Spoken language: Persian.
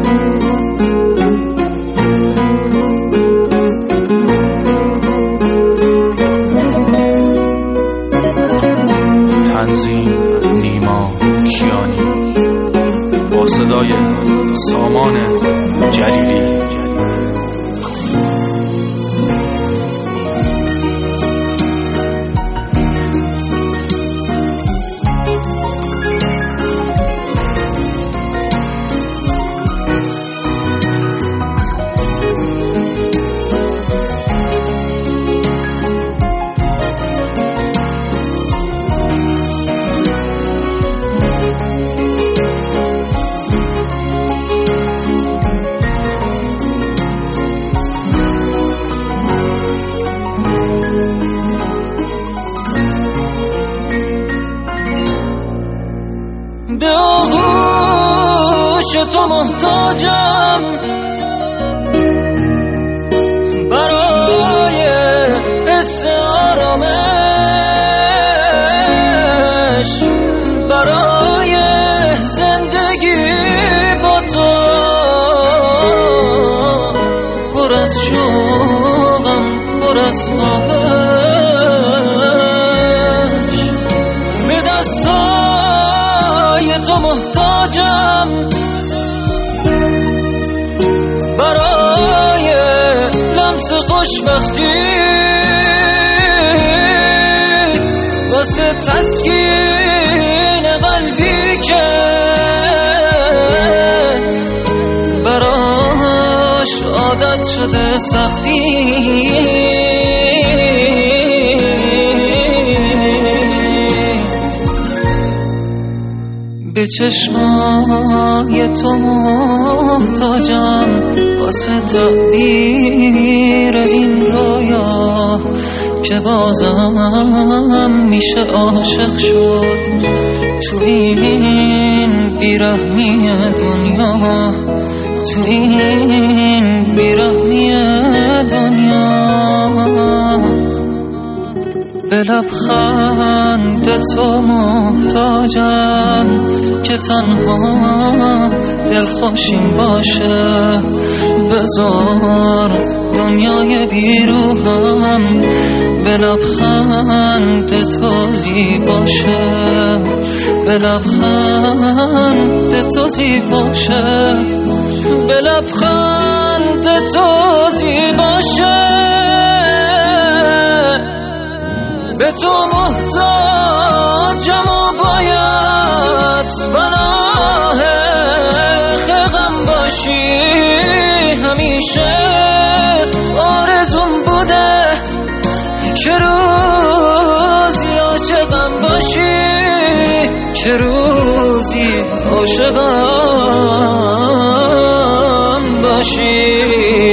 نیما کیانی با صدای سامان جلیلی. به آغوش تو محتاجم برای حس آرامش، برای زندگی با تو پر از شوقم، پر از خواهش. به دستای تو محتاجم برای لمس خوشبختی، واسه تسکین قلبی که براش عادت شده سختی. به چشمای تو محتاجم واسه تعبیر این رویا که بازم میشه عاشق شد تو این بیرحمی دنیا، تو این بیرحمی دنیا. به لبخند تو محتاجم که تنها دلخوشیم باشه. بذار دنیای بیروحم به لبخند تو زیباشه، به لبخند تو زیباشه، به لبخند تو زیباشه. به تو محتاجم و باید پناه غم باشی همیشه. آرزوم بوده که روزی عاشقم باشی، که روزی عاشقم باشی.